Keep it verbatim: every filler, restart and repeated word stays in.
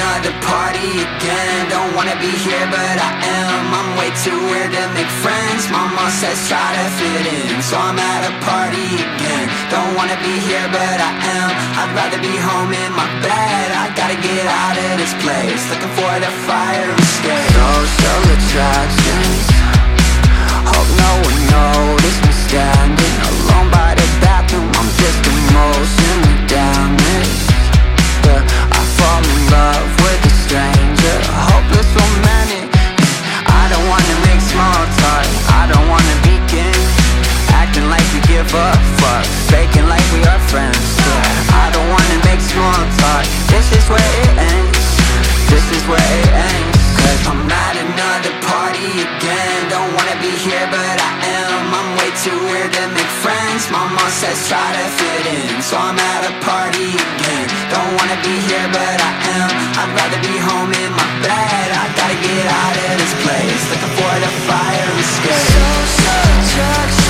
another party again. Don't wanna be here but I am. I'm way too weird to make friends. Mama says try to fit in, so I'm at a party again. Don't wanna be here but I am. I'd rather be home in my bed. I gotta get out of this place, looking for the fire escape. Social attractions, hope no one noticed me standing alone by the bathroom. I'm just emotionally damaged. Yeah, I fall in love with a stranger, hopeless romantic. I don't wanna make small talk, I don't wanna begin acting like we give a fuck, faking like we are friends. Yeah, I don't wanna make small talk, this is where it ends, this is where it ends. Cause I'm at another party again. Don't wanna be here but I am. I'm way too weird to make friends. Mama says try to fit in, so I'm at a party again. Don't wanna be here but I am. I'd rather be home in my bed. I gotta get out of this place, looking for the fire escape. Social attraction.